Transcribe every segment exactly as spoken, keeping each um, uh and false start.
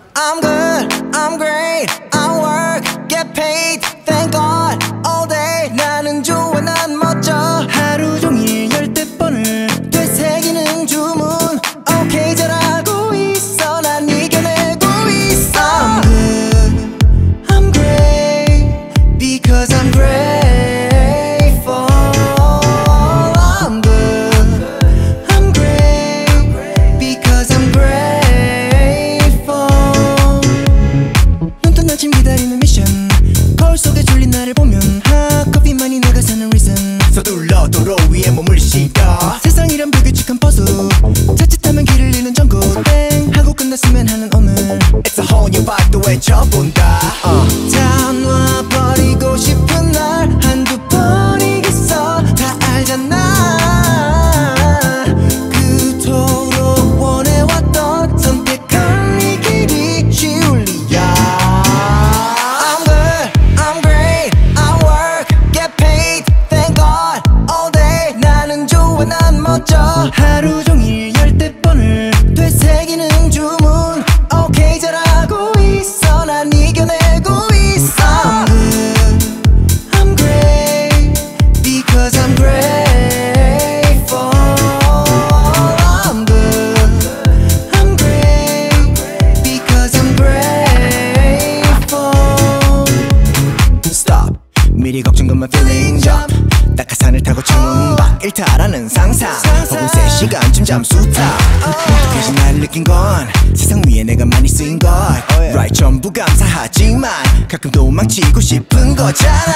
I'm good, I'm great, I work, get paid, thank God, all day. 나는 좋아, 난 멋져. 하루 종일 열댓 번을 되새기는 주문. 오케이, 잘하고 있어, 난 이겨내고 있어. I'm good, I'm great, because I'm grateful. I'm good, I'm great, because I'm grateful. 눈 뜬 아침 기다리는 미션, 거울 속에 졸린 나를 보면 핫커피만이 내가 사는 reason. 서둘러 도로 위에 몸을 실어. 세상이란 불규칙한 퍼즐, 자칫하면 길을 잃는 전국. 땡 하고 끝났으면 하는 오늘. It's a whole new vibe 또 외쳐본다. uh. 다 놔버리고 싶은 날 한두 번이겠어. 다 알잖아. 그토록 원해왔던 선택한 이 길이 쉬울 리야. I'm good, I'm great, I work, get paid, thank God, all day. 나는 좋아, 난 멋져. 하루 종일 열댓 번을 되새기는 주문. 오케이, 잘하고 있어, 난 이겨내고 있어. I'm good, I'm great, because I'm grateful. I'm good, I'm great, because I'm grateful. Stop, 미리 걱정과 feeling jump. 낙하산을 타고 창문밖 일탈하는 상상. 혹은 세 시간쯤 잠수타. 어떻게지 나를 느낀 건 세상 위에 내가 많이 쓰인 것. Right, 전부 감사하지만 가끔 도망치고 싶은 거잖아.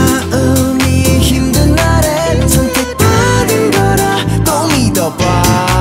마음이 힘든 날엔 선택받은 거라 또 믿어봐.